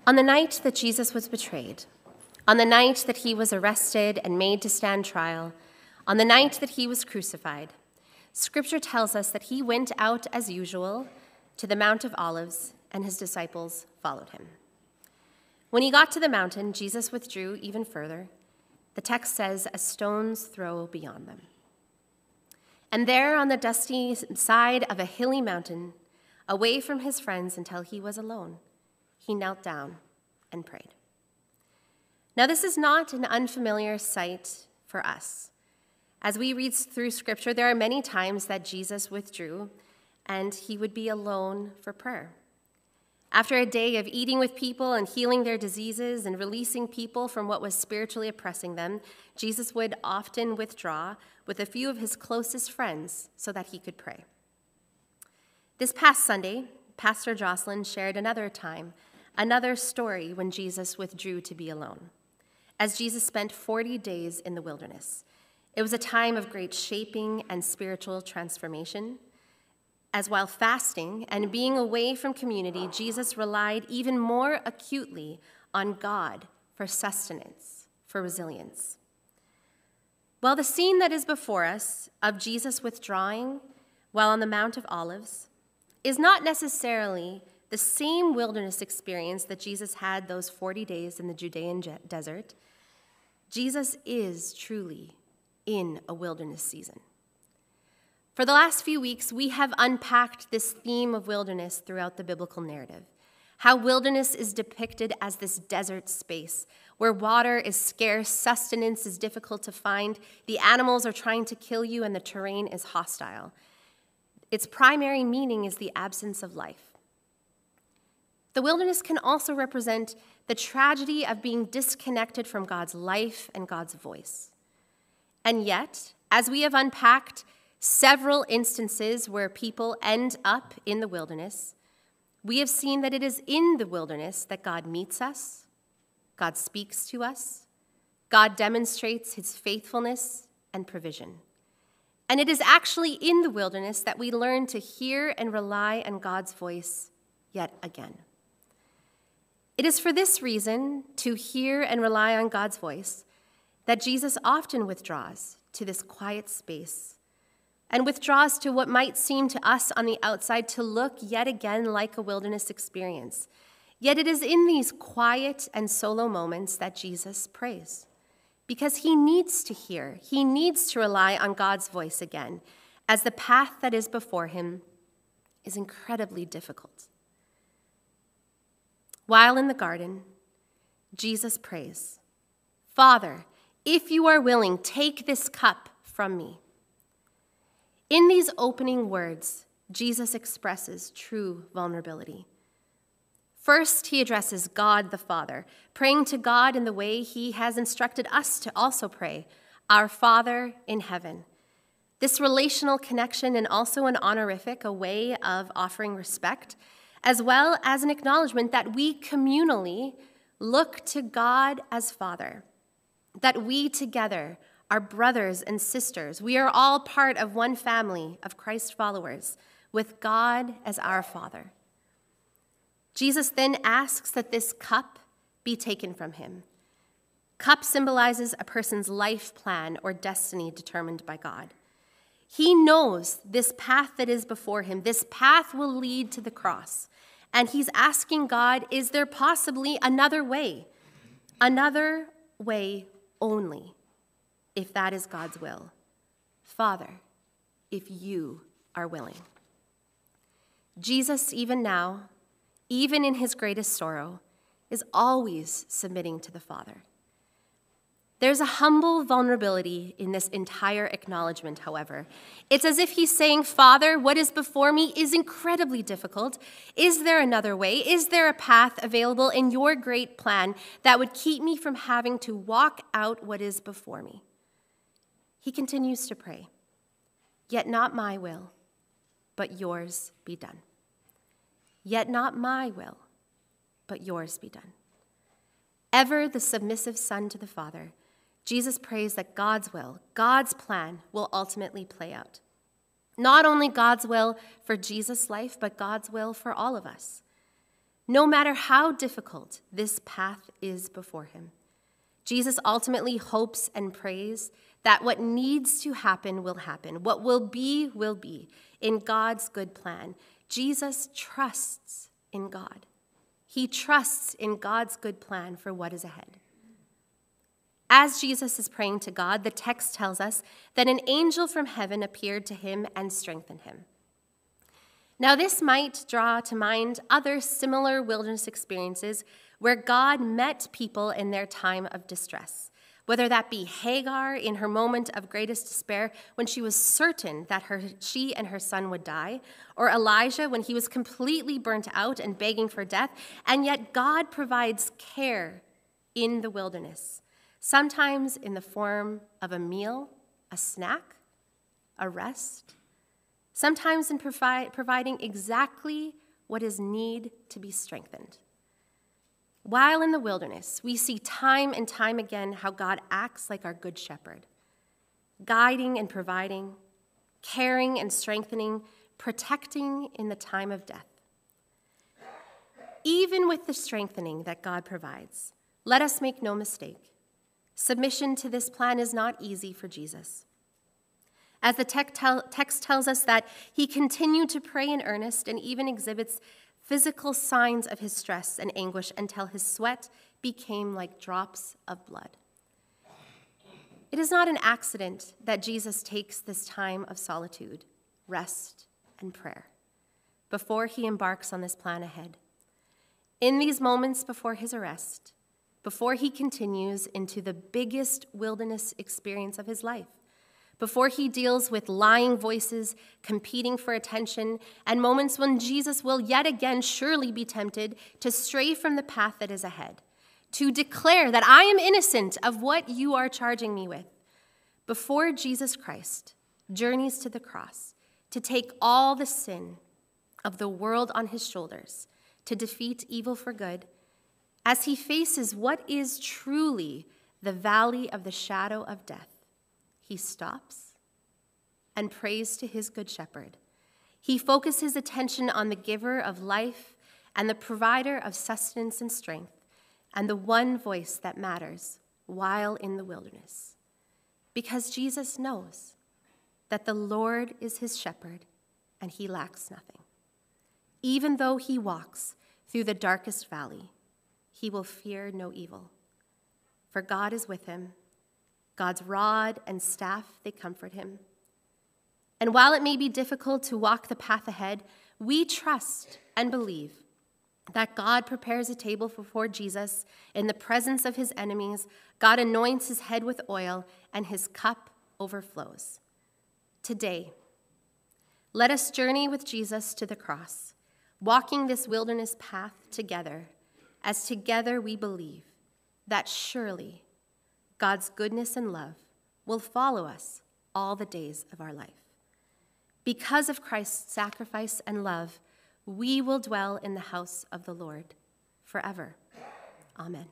On the night that Jesus was betrayed, on the night that he was arrested and made to stand trial, on the night that he was crucified, Scripture tells us that he went out as usual to the Mount of Olives, and his disciples followed him. When he got to the mountain, Jesus withdrew even further. The text says, a stone's throw beyond them. And there on the dusty side of a hilly mountain, away from his friends until he was alone, he knelt down and prayed. Now, this is not an unfamiliar sight for us. As we read through Scripture, there are many times that Jesus withdrew and he would be alone for prayer. After a day of eating with people and healing their diseases and releasing people from what was spiritually oppressing them, Jesus would often withdraw with a few of his closest friends so that he could pray. This past Sunday, Pastor Jocelyn shared another time, another story when Jesus withdrew to be alone, as Jesus spent 40 days in the wilderness. It was a time of great shaping and spiritual transformation. As while fasting and being away from community, Jesus relied even more acutely on God for sustenance, for resilience. Well, the scene that is before us of Jesus withdrawing while on the Mount of Olives is not necessarily the same wilderness experience that Jesus had those 40 days in the Judean desert. Jesus is truly in a wilderness season. For the last few weeks, we have unpacked this theme of wilderness throughout the biblical narrative. How wilderness is depicted as this desert space where water is scarce, sustenance is difficult to find, the animals are trying to kill you, and the terrain is hostile. Its primary meaning is the absence of life. The wilderness can also represent the tragedy of being disconnected from God's life and God's voice. And yet, as we have unpacked several instances where people end up in the wilderness, we have seen that it is in the wilderness that God meets us, God speaks to us, God demonstrates his faithfulness and provision. And it is actually in the wilderness that we learn to hear and rely on God's voice yet again. It is for this reason, to hear and rely on God's voice, that Jesus often withdraws to this quiet space and withdraws to what might seem to us on the outside to look yet again like a wilderness experience. Yet it is in these quiet and solo moments that Jesus prays, because he needs to hear, he needs to rely on God's voice again, as the path that is before him is incredibly difficult. While in the garden, Jesus prays, "Father, if you are willing, take this cup from me." In these opening words, Jesus expresses true vulnerability. First, he addresses God the Father, praying to God in the way he has instructed us to also pray, "Our Father in heaven." This relational connection and also an honorific, a way of offering respect, as well as an acknowledgement that we communally look to God as Father, that we together are brothers and sisters. We are all part of one family of Christ followers, with God as our Father. Jesus then asks that this cup be taken from him. Cup symbolizes a person's life plan or destiny determined by God. He knows this path that is before him, this path will lead to the cross. And he's asking God, is there possibly another way? Another way only, if that is God's will. Father, if you are willing. Jesus, even now, even in his greatest sorrow, is always submitting to the Father. There's a humble vulnerability in this entire acknowledgement, however. It's as if he's saying, "Father, what is before me is incredibly difficult. Is there another way? Is there a path available in your great plan that would keep me from having to walk out what is before me?" He continues to pray, "Yet not my will, but yours be done. Yet not my will, but yours be done." Ever the submissive son to the Father, Jesus prays that God's will, God's plan, will ultimately play out. Not only God's will for Jesus' life, but God's will for all of us. no matter how difficult this path is before him. Jesus ultimately hopes and prays that what needs to happen will happen. What will be in God's good plan. Jesus trusts in God. He trusts in God's good plan for what is ahead. As Jesus is praying to God, the text tells us that an angel from heaven appeared to him and strengthened him. Now, this might draw to mind other similar wilderness experiences where God met people in their time of distress, whether that be Hagar in her moment of greatest despair when she was certain that she and her son would die, or Elijah when he was completely burnt out and begging for death, and yet God provides care in the wilderness, sometimes in the form of a meal, a snack, a rest, sometimes in providing exactly what is needed to be strengthened. While in the wilderness, we see time and time again how God acts like our good shepherd, guiding and providing, caring and strengthening, protecting in the time of death. Even with the strengthening that God provides, let us make no mistake, submission to this plan is not easy for Jesus. As the text tells us that he continued to pray in earnest and even exhibits physical signs of his stress and anguish until his sweat became like drops of blood. It is not an accident that Jesus takes this time of solitude, rest, and prayer before he embarks on this plan ahead. In these moments before his arrest, before he continues into the biggest wilderness experience of his life, before he deals with lying voices competing for attention, and moments when Jesus will yet again surely be tempted to stray from the path that is ahead, to declare that I am innocent of what you are charging me with. Before Jesus Christ journeys to the cross to take all the sin of the world on his shoulders, to defeat evil for good, as he faces what is truly the valley of the shadow of death, he stops and prays to his good shepherd. He focuses attention on the giver of life and the provider of sustenance and strength, and the one voice that matters while in the wilderness. Because Jesus knows that the Lord is his shepherd and he lacks nothing. Even though he walks through the darkest valley, he will fear no evil. For God is with him. God's rod and staff, they comfort him. And while it may be difficult to walk the path ahead, we trust and believe that God prepares a table before Jesus in the presence of his enemies. God anoints his head with oil, and his cup overflows. Today, let us journey with Jesus to the cross, walking this wilderness path together, as together we believe that surely God's goodness and love will follow us all the days of our life. Because of Christ's sacrifice and love, we will dwell in the house of the Lord forever. Amen.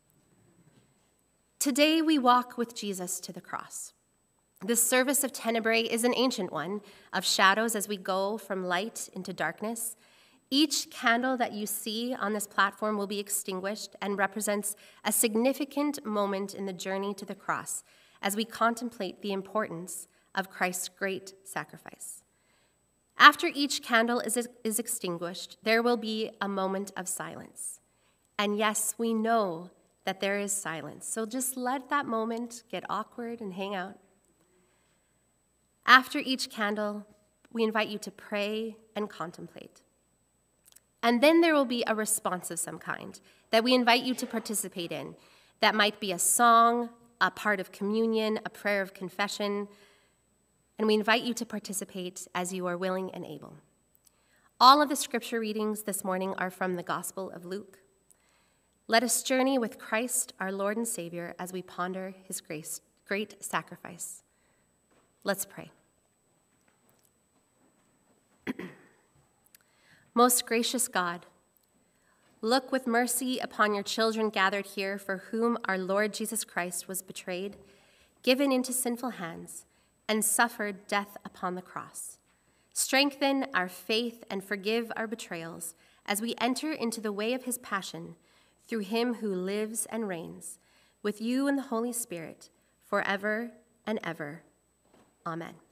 Today we walk with Jesus to the cross. This service of Tenebrae is an ancient one of shadows as we go from light into darkness. Each candle that you see on this platform will be extinguished and represents a significant moment in the journey to the cross as we contemplate the importance of Christ's great sacrifice. After each candle is extinguished, there will be a moment of silence. And yes, we know that there is silence, so just let that moment get awkward and hang out. After each candle, we invite you to pray and contemplate. And then there will be a response of some kind that we invite you to participate in. That might be a song, a part of communion, a prayer of confession, and we invite you to participate as you are willing and able. All of the scripture readings this morning are from the Gospel of Luke. Let us journey with Christ, our Lord and Savior, as we ponder his great sacrifice. Let's pray. Most gracious God, look with mercy upon your children gathered here, for whom our Lord Jesus Christ was betrayed, given into sinful hands, and suffered death upon the cross. Strengthen our faith and forgive our betrayals as we enter into the way of his passion through him who lives and reigns with you in the Holy Spirit forever and ever. Amen.